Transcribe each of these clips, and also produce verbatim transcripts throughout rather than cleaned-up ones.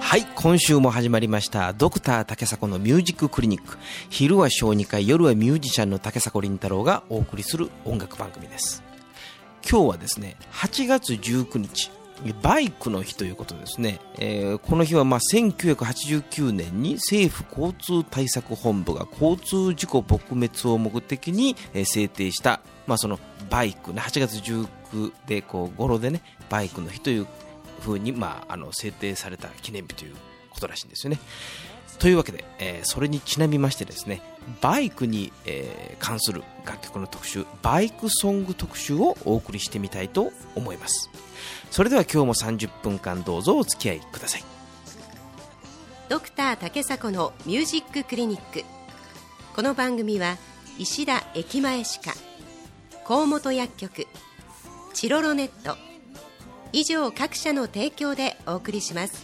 はい、今週も始まりましたドクター竹迫のミュージッククリニック。昼は小児科、夜はミュージシャンの竹迫倫太郎がお送りする音楽番組です。今日はですね、はちがつじゅうくにち、バイクの日ということですね。えー、この日はまあせんきゅうひゃくはちじゅうきゅうねんに政府交通対策本部が交通事故撲滅を目的に制定した、まあ、そのバイクね、はちがつじゅうくでこう語呂でね、バイクの日という風に、まあ、あの制定された記念日ということらしいんですよね。というわけで、えー、それにちなみましてですね、バイクに、えー、関する楽曲の特集、バイクソング特集をお送りしてみたいと思います。それでは今日もさんじゅっぷんかんどうぞお付き合いください。 ドクター竹迫のミュージッククリニック。この番組は石田駅前歯科、河本薬局、チロロネット以上各社の提供でお送りします。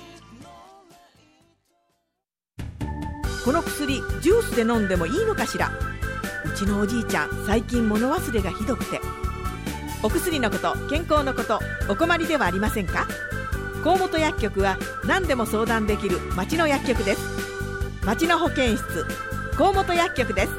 この薬ジュースで飲んでもいいのかしら。うちのおじいちゃん最近物忘れがひどくて。お薬のこと、健康のこと、お困りではありませんか。河本薬局は何でも相談できる町の薬局です。町の保健室、河本薬局です。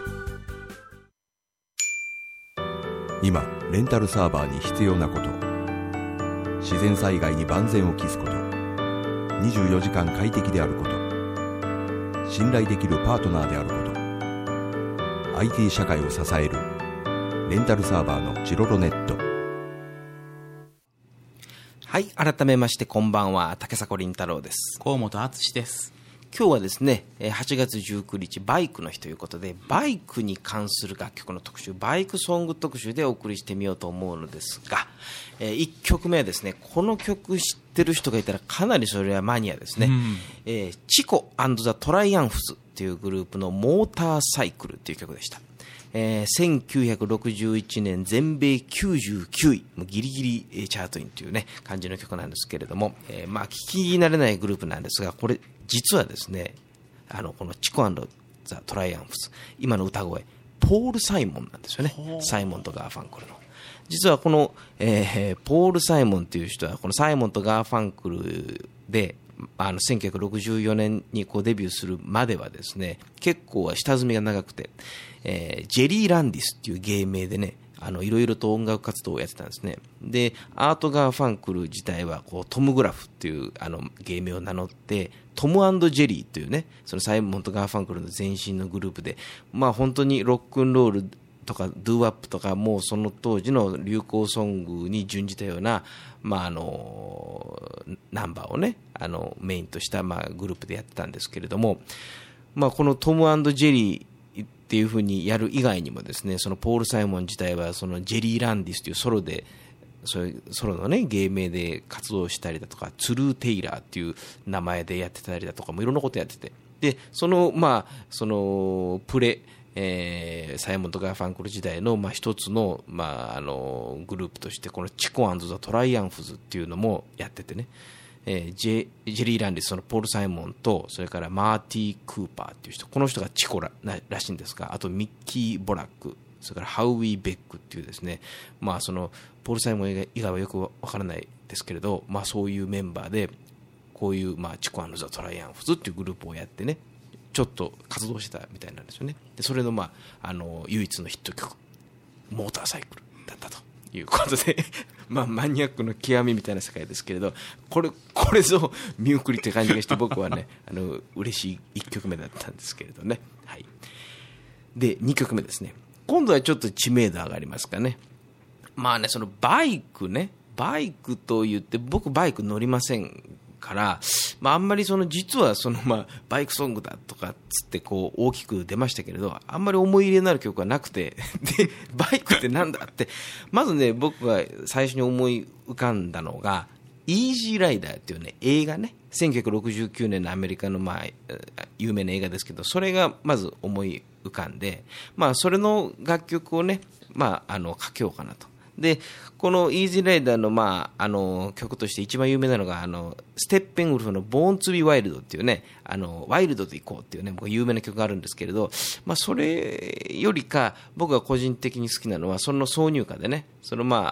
今レンタルサーバーに必要なこと、自然災害に万全を期すこと、にじゅうよじかん快適であること、信頼できるパートナーであること、 アイティー 社会を支えるレンタルサーバーのチロロネット。 はい、改めましてこんばんは、竹迫倫太郎です。 河本敦です。 今日はですね、はちがつじゅうくにちバイクの日ということで、バイクに関する楽曲の特集、バイクソング特集でお送りしてみようと思うのですが、えー、いっきょくめはですね、この曲知ってる人がいたらかなりそれはマニアですね、うんえー、チコ&ザ・トライアンフスというグループのモーターサイクルという曲でした。えー、せんきゅうひゃくろくじゅういちねん全米きゅうじゅうきゅうい、もうギリギリチャートインというね感じの曲なんですけれども、えー、まあ聞き慣れないグループなんですが、これ実はですね、あのこのチコ&ザ・トライアンフス、今の歌声ポール・サイモンなんですよね。サイモンとガーファンクルの、実はこの、えー、ポール・サイモンという人はこのサイモンとガーファンクルであのせんきゅうひゃくろくじゅうよねんにこうデビューするまではですね、結構下積みが長くて、えー、ジェリー・ランディスっていう芸名でね、あのいろいろと音楽活動をやってたんですね。でアート・ガーファンクル自体はこうトム・グラフっていうあの芸名を名乗ってトム&ジェリーというね、そのサイモンとガーファンクルの前身のグループで、まあ本当にロックンロールとかドゥーワップとか、もうその当時の流行ソングに準じたような、まあ、あのナンバーをね、あのメインとした、まあ、グループでやってたんですけれども、まあ、このトム&ジェリーっていう風にやる以外にもですね、そのポール・サイモン自体はそのジェリー・ランディスというソロで、そういうソロのね芸名で活動したりだとか、ツルー・テイラーっていう名前でやってたりだとか、もいろんなことやってて、でそのまあそのプレえー、サイモンとガーファンクル時代の、まあ、一つの、まあ、あのグループとしてこのチコ&ザ・トライアンフズっていうのもやっててね、えー、ジェ、ジェリー・ランディス、そのポール・サイモンと、それからマーティー・クーパーっていう人、この人がチコ ら, らしいんですが、あとミッキー・ボラック、それからハウィー・ベックっていうですね、まあ、そのポール・サイモン以外はよくわからないですけれど、まあ、そういうメンバーでこういう、まあ、チコ&ザ・トライアンフズっていうグループをやってね、ちょっと活動してたみたいなんですよね。でそれの、まあ、あの唯一のヒット曲モーターサイクルだったということでまあマニアックの極みみたいな世界ですけれど、これこれぞ見送りという感じがして、僕はねあの嬉しいいっきょくめだったんですけれどね、はい、でにきょくめですね。今度はちょっと知名度上がりますかね。まあね、そのバイクね、バイクと言って僕バイク乗りませんから、まあ、あんまりその実はそのまあバイクソングだとかつってこう大きく出ましたけれど、あんまり思い入れのある曲はなくて、でバイクってなんだって、まずね僕が最初に思い浮かんだのがイージーライダーっていうね映画ね、せんきゅうひゃくろくじゅうきゅうねんのアメリカのまあ有名な映画ですけど、それがまず思い浮かんで、まあそれの楽曲をね、まああのかけようかなと。でこのイージーライダーの、まあ、あの曲として一番有名なのがあのステッペンウルフのボーンツビワイルドっていうね、あのワイルドでいこうっていうね僕有名な曲があるんですけれど、まあ、それよりか僕が個人的に好きなのはその挿入歌でね、そのまあ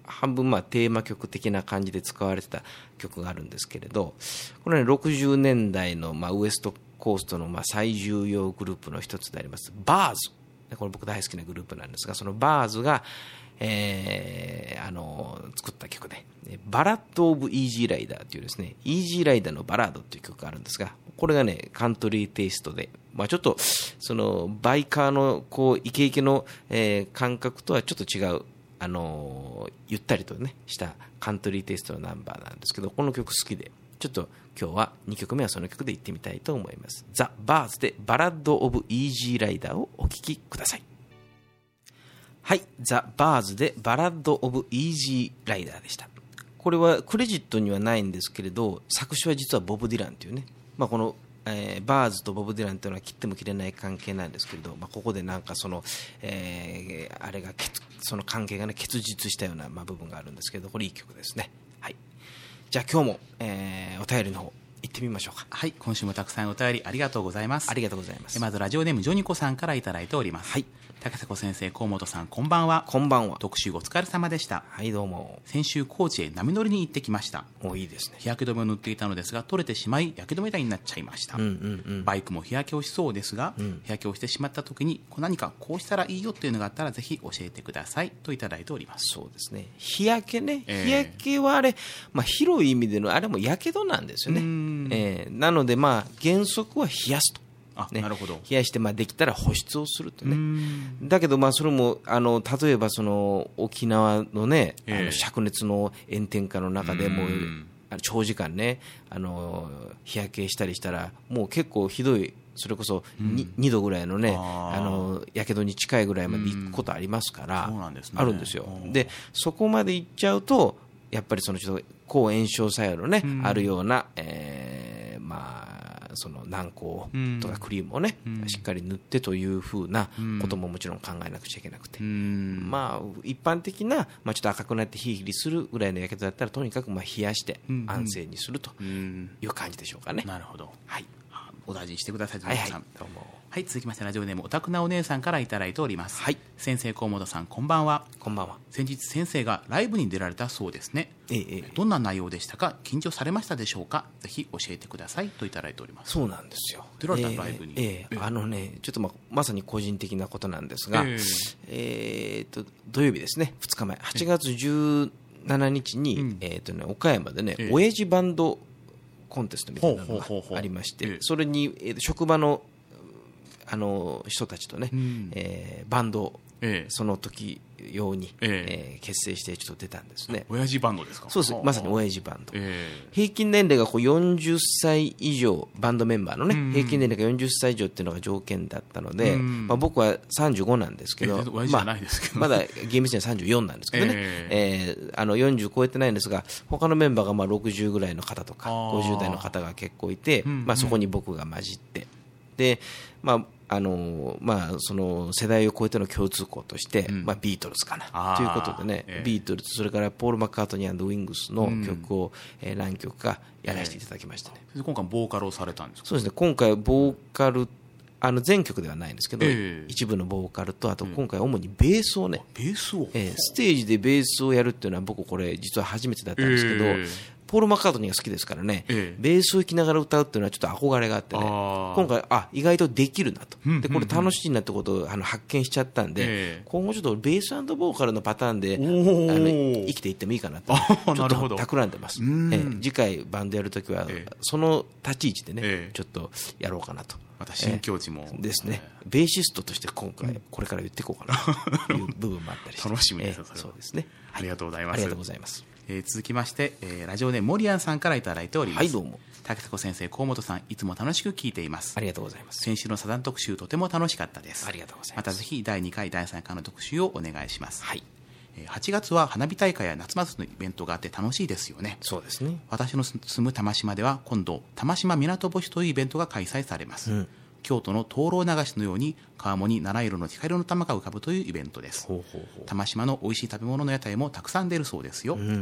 半分まあテーマ曲的な感じで使われてた曲があるんですけれど、これ、ね、ろくじゅうねんだいのまあウエストコーストのまあ最重要グループの一つでありますバーズ、これ僕大好きなグループなんですが、そのバーズが、えー、あの作った曲でバラッド・オブ・イージー・ライダーというですね、イージー・ライダーのバラードという曲があるんですが、これがねカントリーテイストで、まあ、ちょっとそのバイカーのこうイケイケの、えー、感覚とはちょっと違う、あのー、ゆったりとねしたカントリーテイストのナンバーなんですけど、この曲好きでちょっと今日はにきょくめはその曲でいってみたいと思います。ザ・バーズでバラッド・オブ・イージー・ライダーをお聴きください。はい、ザ・バーズでバラッド・オブ・イージー・ライダーでした。これはクレジットにはないんですけれど、作詞は実はボブ・ディランというね、まあ、この、えー、バーズとボブ・ディランというのは切っても切れない関係なんですけれど、まあ、ここでなんかその、えー、あれがその関係がね結実したような、まあ、部分があるんですけれど、これいい曲ですね。はい、じゃあ今日も、えー、お便りの方行ってみましょうか。 はい、今週もたくさんお便りありがとうございます。 ありがとうございます。 まずラジオネームジョニコさんからいただいております。はい、高瀬先生、河本さん、こんばんは。 こんばんは。 特集お疲れ様でした。 はい、どうも。 先週高知へ波乗りに行ってきました。 お、いいですね。 日焼け止めを塗っていたのですが取れてしまい焼け止め台になっちゃいました。うんうんうん、バイクも日焼けをしそうですが、うん、日焼けをしてしまった時に何かこうしたらいいよっていうのがあったらぜひ教えてくださいといただいております。 そうですね、日焼けね、えー、日焼けはあれ、まあ、広い意味でのあれもやけどなんですよね。えー、なのでまあ原則は冷やすと。 あ、ね、なるほど。 冷やしてまあできたら保湿をするとね。だけどまあそれもあの例えばその沖縄のね、えー、あの灼熱の炎天下の中でもう長時間ねあの日焼けしたりしたらもう結構ひどい、それこそ に,、うん、にどぐらいのねあのやけどに近いぐらいまで行くことありますから、そうなんですね、あるんですよ。でそこまで行っちゃうとやっぱりそのちょっと抗炎症作用のね、うん、あるような、えー、まあその軟膏とかクリームをね、うん、しっかり塗ってというふうなことももちろん考えなくちゃいけなくて、うん、まあ一般的な、まあ、ちょっと赤くなってヒリヒリするぐらいのやけどだったらとにかくまあ冷やして安静にするという感じでしょうかね。 うんうん、なるほど、 はい、 お大事にしてください。 はいはい、どうも。 はい、続きましてラジオネームおたくなお姉さんからいただいております。はい、先生、河本さん、こんばんは。 こんばんは。 先日先生がライブに出られたそうですね。ええ、どんな内容でしたか。緊張されましたでしょうか。ぜひ教えてくださいといただいております。 そうなんですよ。 出られたライブに、 えーえー、あのねちょっと ま, まさに個人的なことなんですが、えーえー、と土曜日ですね、ふつかまえはちがつじゅうしちにちに、うんえーとね、岡山でね、えー、親父バンドコンテストみたいなのがありまして、それに、えー、職場のあの人たちとね、うんえー、バンドを、ええ、その時用に、えええー、結成してちょっと出たんですね。 親父バンドですか。 そうです、まさに親父バンド、ええ、平均年齢がこうよんじゅっさい以上、バンドメンバーのね、うん、平均年齢がよんじゅっさい以上っていうのが条件だったので、うんまあ、僕はさんじゅうごなんですけど、 親父じゃないですけど、 まあ、まだ厳密にはさんじゅうよんなんですけどね、えええー、あのよんじゅう超えてないんですが、他のメンバーがまあろくじゅうぐらいの方とかごじゅう代の方が結構いて、まあ、そこに僕が混じってで、まああのまあ、その世代を超えての共通項として、うんまあ、ビートルズかなということでね、えー、ビートルズ、それからポール・マッカートニー&ウィングスの曲を、うんえー、何曲かやらせていただきましたね。 えー、今回ボーカルをされたんですか。 そうですね、今回ボーカル、あの全曲ではないんですけど、えー、一部のボーカルと、あと今回主にベースをね、 ベースを、 えー、ステージでベースをやるっていうのは僕これ実は初めてだったんですけど、えーポール・マッカートニーが好きですからね、ええ、ベースを弾きながら歌うっていうのはちょっと憧れがあってね、今回あ意外とできるなと、でこれ楽しいなってことをあの発見しちゃったんで、ええ、今後ちょっとベース&ボーカルのパターンであの生きていってもいいかなとちょっと企んでます。ええ、次回バンドやるときは、ええ、その立ち位置でね、ええ、ちょっとやろうかなと。 また新境地も、 えー、ですね、ベーシストとして今回これから言っていこうかなという部分もあったりして楽しみです、 えー、そうですね、 ありがとうございます。 ありがとうございます。 えー、続きまして、えー、ラジオネームモリアンさんからいただいております。 はい、どうも。 竹迫先生、河本さん、いつも楽しく聞いています。 ありがとうございます。 先週のサザン特集とても楽しかったです。 ありがとうございます。 またぜひだいにかいだいさんかいの特集をお願いします。 はい。 はちがつは花火大会や夏祭りのイベントがあって楽しいですよね。 そうですね。 私の住む玉島では今度玉島港星というイベントが開催されます。うん、京都の灯籠流しのように川面に七色の光の玉が浮かぶというイベントです。ほうほうほう。玉島の美味しい食べ物の屋台もたくさん出るそうですよ。うん、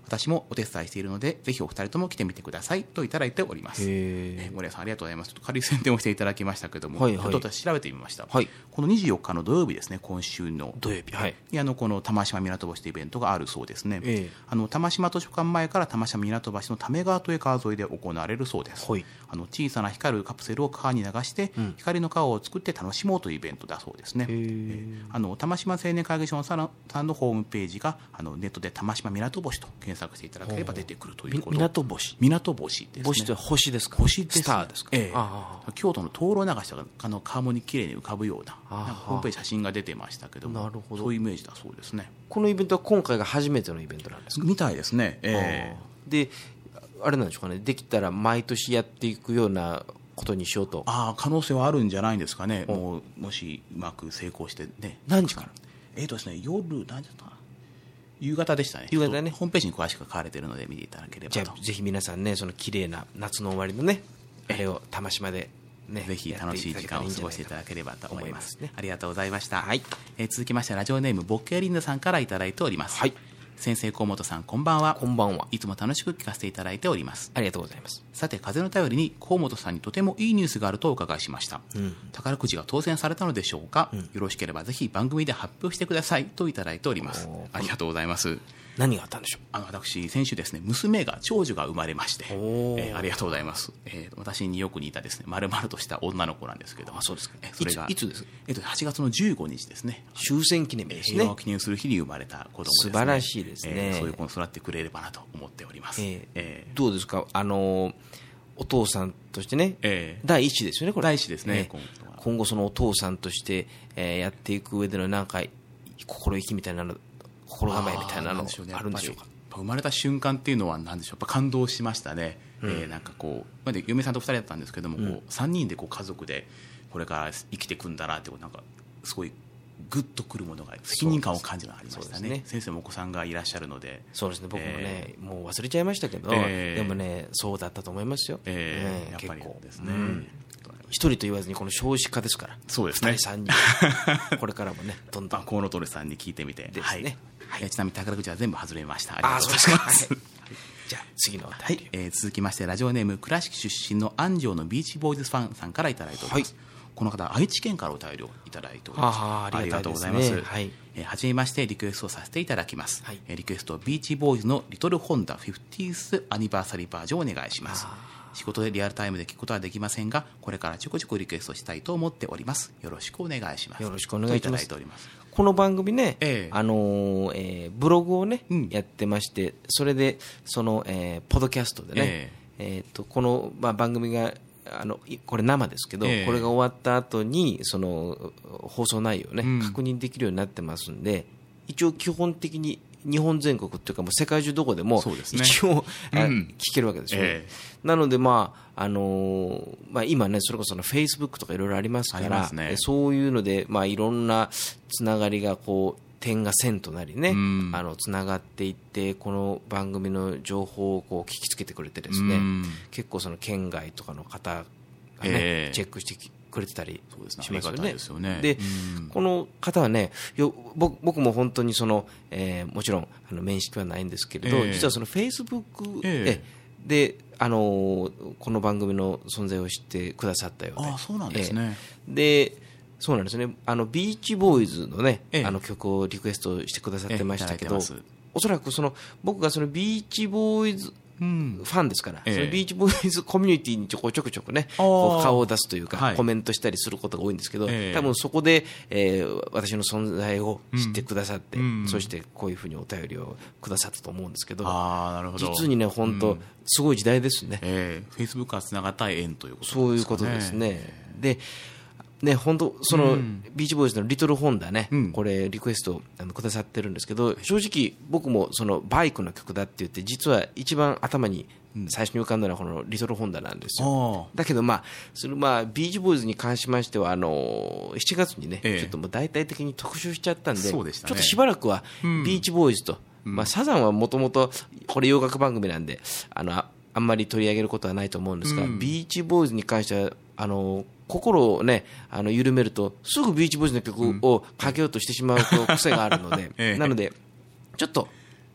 私もお手伝いしているのでぜひお二人とも来てみてくださいといただいております。えー、森谷さんありがとうございます。ちょっと軽い宣伝をしていただきましたけども、はいはい、ちょっと私調べてみました、はい、このにじゅうよっかの土曜日ですね、今週の土曜日、はい、 あのこの玉島港橋というイベントがあるそうですね、えー、あの玉島図書館前から玉島港橋の為川という川沿いで行われるそうです、はい、あの小さな光るカプセルを川に流して、うん、光の川を作って楽しもうというイベントだそうですね。えー、あの玉島青年会議所さんのホームページがあのネットで玉島港橋と検索していただければ出てくるということ。 港星港星ですね。 星って星ですか。 星です、ね、 スターですか。 えー、京都の灯籠流したあの川面にきれいに浮かぶような、なんかホームページ写真が出てましたけども、なるほど、そういうイメージだそうですね。 このイベントは今回が初めてのイベントなんですか。 みたいですね。えー、であれなんでしょうかね、できたら毎年やっていくようなことにしようと。 あ可能性はあるんじゃないですかね。もうもしうまく成功してね。 何時から。 えーとですね、夜何時だったかな、夕方でしたね。 夕方ね。 ホームページに詳しく書かれているので見ていただければと。 じゃあぜひ皆さんね、その綺麗な夏の終わりのね、あれを玉島でね、 ぜひ楽しい時間を過ごしていただければと思います。 ね、 ありがとうございました。 はい、 えー、続きましてラジオネームボッケーリンダさんからいただいております。はい。先生河本さん、こんばんは。 こんばんは。 いつも楽しく聞かせていただいております。 ありがとうございます。 さて、風の便りに河本さんにとてもいいニュースがあるとお伺いしました。うん、宝くじが当選されたのでしょうか、うん、よろしければぜひ番組で発表してくださいといただいております。ありがとうございます。 何があったんでしょう。 あの私先週ですね、娘が長女が生まれまして、えー、ありがとうございます、えー、私によく似たですね、丸々とした女の子なんですけど。 あ、そうですか。 えそれがいつ、いつですか。 えっと、はちがつのじゅうごにちですね。 終戦記念日ですね。 平和を記念する日に生まれた子供ですね。 素晴らしいですね、 えー、そういう子に育ってくれればなと思っております。えーえー、どうですか、あのお父さんとしてね、えー、第一子ですよね、これ。 第一子ですね、 えー、今後そのお父さんとして、えー、やっていく上でのなんか心意気みたいなの、心構えみたいなのあるんでしょうか。 生まれた瞬間っていうのは何でしょう、やっぱ感動しましたね。うん、えー、なんかこう、まで嫁さんとふたりだったんですけども、うん、こうさんにんでこう家族でこれから生きていくんだなって、なんかすごいグッとくるものが、責任感を感じるのがありましたね。ね、先生もお子さんがいらっしゃるので。 そうですね、僕もね、えー、もう忘れちゃいましたけど、えー、でもね、そうだったと思いますよ。 えーえー、やっぱりですね、うん、 一人と言わずにこの少子化ですから。 そうですね、 ふたりさんにんこれからもね、どんどん河野徹さんに聞いてみてですね、はいはい、ちなみに宝くじは全部外れました。ありがとうございます。じゃあ次のお便り、 はい、えー、続きましてラジオネーム倉敷出身の安城のビーチボーイズファンさんからいただいております。はい、この方愛知県からお便りをいただいております。 あありがとうございます。はい、えー、はじめましてリクエストをさせていただきます。はい、えー、リクエストビーチボーイズのリトルホンダフィフティースアニバーサリーバージョンをお願いします。仕事でリアルタイムで聞くことはできませんが、これからちょこちょこリクエストしたいと思っております。よろしくお願いします。 よろしくお願いします。 いただいております。 この番組ね、ええ、あのーえー、ブログをね、うん、やってまして、それでその、えー、ポッドキャストでね、えええー、とこの、まあ、番組があのこれ生ですけど、ええ、これが終わった後にその放送内容をね、うん、確認できるようになってますんで、一応基本的に日本全国っていうかもう世界中どこでも一応、ね、うん、聞けるわけですよ、ええ、なので、まああのーまあ、今ねそれこそのフェイスブックとかいろいろありますから、ね、そういうので、まあ、いろんなつながりがこう点が線となりね、うん、あのつながっていってこの番組の情報をこう聞きつけてくれてですね、うん、結構その県外とかの方がね、えー、チェックしてくれてたりしますよね。 ですよね。 で、うん、この方はね、よ僕、僕も本当にその、えー、もちろんあの面識はないんですけれど、えー、実はそのフェイスブックで、あのー、この番組の存在を知ってくださったようで、 あ、そうなんですね。 えー、でそうなんですね。あのビーチボーイズのね、えー、あの曲をリクエストしてくださってましたけど、えー、おそらくその僕がそのビーチボーイズうん、ファンですから、ええ、そのビーチボーイズコミュニティにちょこちょくちょくねこう顔を出すというか、はい、コメントしたりすることが多いんですけど、ええ、多分そこで、えー、私の存在を知ってくださって、うん、そしてこういうふうにお便りをくださったと思うんですけど、 あ、なるほど、 実にね本当、うん、すごい時代ですね。 ええ、フェイスブックはつながった縁ということですかね。 そういうことですね。でね、本当その、うん、ビーチボーイズのリトルホンダね、うん、これリクエストあのくださってるんですけど、正直僕もそのバイクの曲だって言って実は一番頭に最初に浮かんだのはこのリトルホンダなんですよ。だけど、まあそのまあビーチボーイズに関しましてはあのしちがつにね、ええ、ちょっともう大々的に特集しちゃったん で, で、ね、ちょっとしばらくはビーチボーイズと、うん、まあ、サザンはもともとこれ洋楽番組なんであの あ, あんまり取り上げることはないと思うんですが、うん、ビーチボーイズに関してはあの心をねあの緩めるとすぐビーチボーイズの曲をかけようとしてしまう癖があるので、うんええ、なのでちょっと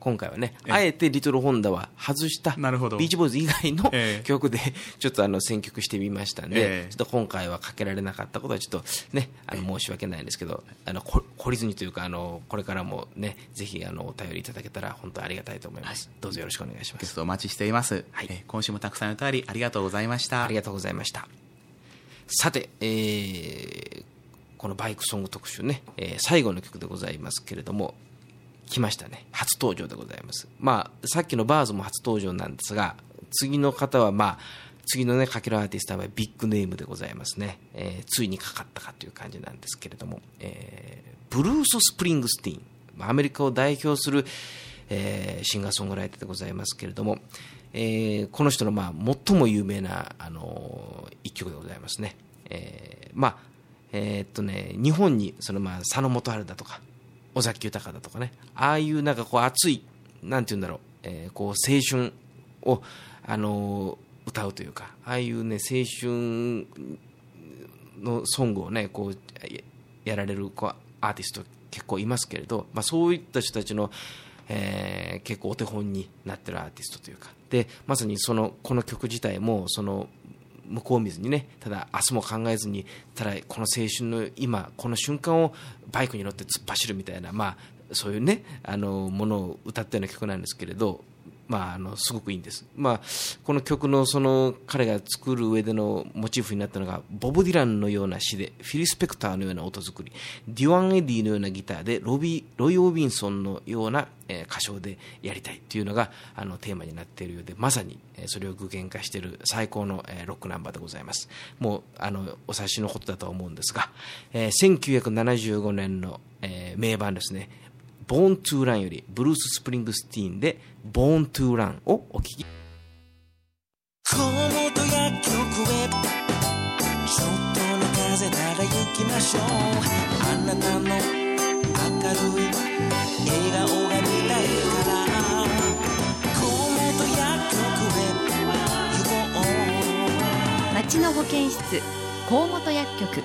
今回はね、 ええあえてリトルホンダは外したビなるほどーチボーイズ以外のええ曲でちょっとあの選曲してみましたんで、 ええちょっと今回はかけられなかったことはちょっとね、あの申し訳ないんですけど、あのこ懲りずにというか、あのこれからもね、ぜひあのお便りいただけたら本当ありがたいと思います。どうぞよろしくお願いします。 ゲストお待ちしています、 はいえー今週もたくさんお便りありがとうございました。 ありがとうございました。さて、えーこのバイクソング特集ね、えー最後の曲でございますけれども、来ましたね。初登場でございます。まあ、さっきのバーズも初登場なんですが、次の方はまあ、次のね、かけるアーティストはビッグネームでございますね。えーついにかかったかという感じなんですけれども、えーブルース・スプリングスティーン、アメリカを代表する、えーシンガーソングライターでございますけれども、えーこの人のまあ最も有名な、あのー一曲でございますね。えーまあ、えーっとね、日本にそのまあ佐野元春だとか尾崎豊だとかね、ああいうなんかこう熱い、なんていうんだろう、えーこう青春を、あのー歌うというか、ああいうね青春のソングをねこうややられるこうアーティスト結構いますけれど、まあ、そういった人たちの、えー結構お手本になってるアーティストというかで、まさにそのこの曲自体もその向こう見ずにね、ただ明日も考えずに、ただこの青春の今この瞬間をバイクに乗って突っ走るみたいな、まあ、そういうねあのものを歌ったような曲なんですけれど、まあ、あのすごくいいんです。まあ、この曲のその彼が作る上でのモチーフになったのがボブ・ディランのような詩でフィリ・スペクターのような音作り、デュワン・エディのようなギターでロビーロイ・オービンソンのような、えー歌唱でやりたいというのがあのテーマになっているようで、まさに、えーそれを具現化している最高の、えーロックナンバーでございます。もうあのお察しのことだとは思うんですが、えーせんきゅうひゃくななじゅうごねんの、えー名盤ですね、Born to Run よりブルース・スプリングスティーンで Born to Run をお聴き。 このと薬局へちょっとの風なら行きましょう。あなたの明るい笑顔が見たいからこのと薬局へ行こう。 町の保健室河本薬局。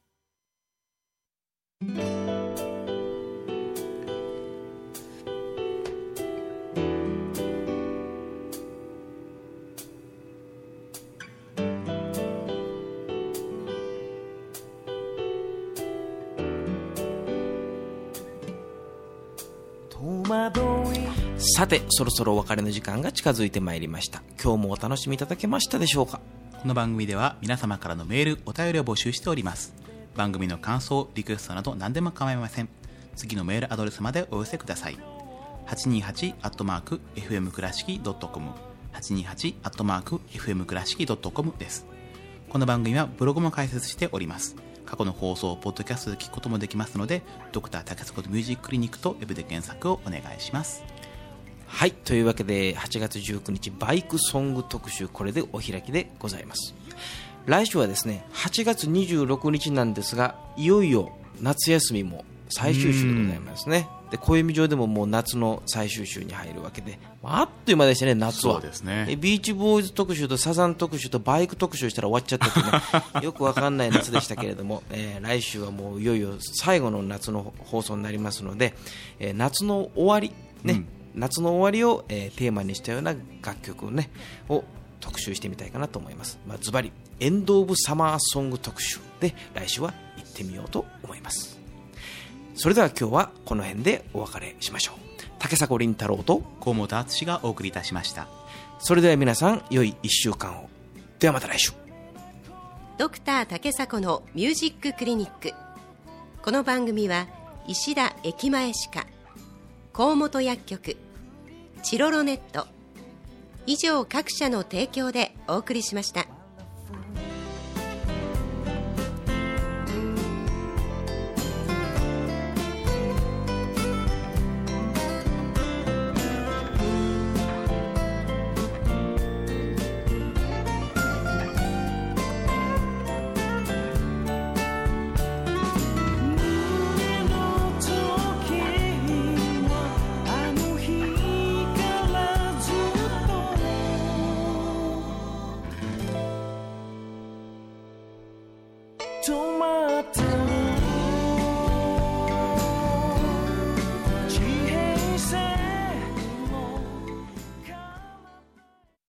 さて、そろそろお別れの時間が近づいてまいりました。今日もお楽しみいただけましたでしょうか。 この番組では皆様からのメールお便りを募集しております。番組の感想リクエストなど何でも構いません。次のメールアドレスまでお寄せください。はちにーはち アットマーク エフエム 倉敷 ドットコム はちにーはち アットマーク エフエム 倉敷 ドットコム です。この番組はブログも開設しております。過去の放送をポッドキャストで聞くこともできますので、ドクター竹迫ミュージッククリニックとウェブで検索をお願いします。 はい、というわけではちがつじゅうくにちバイクソング特集、これでお開きでございます。来週はですねはちがつにじゅうろくにちなんですが、いよいよ夏休みも最終週でございますね。で暦上でももう夏の最終週に入るわけで、あっという間でしたね、夏は。 そうですね。 でビーチボーイズ特集とサザン特集とバイク特集したら終わっちゃったってねよくわかんない夏でしたけれども、えー、来週はもういよいよ最後の夏の放送になりますので、えー、夏の終わりね、うん夏の終わりを、えー、テーマにしたような楽曲をねを特集してみたいかなと思います。まあ、ズバリエンドオブサマーソング特集で来週は行ってみようと思います。それでは今日はこの辺でお別れしましょう。竹迫倫太郎と河本敦がお送りいたしました。 それでは皆さん良いいっしゅうかんを。ではまた来週。 ドクター竹迫のミュージッククリニック。この番組は石田駅前歯科、河本薬局、チロロネット以上各社の提供でお送りしました。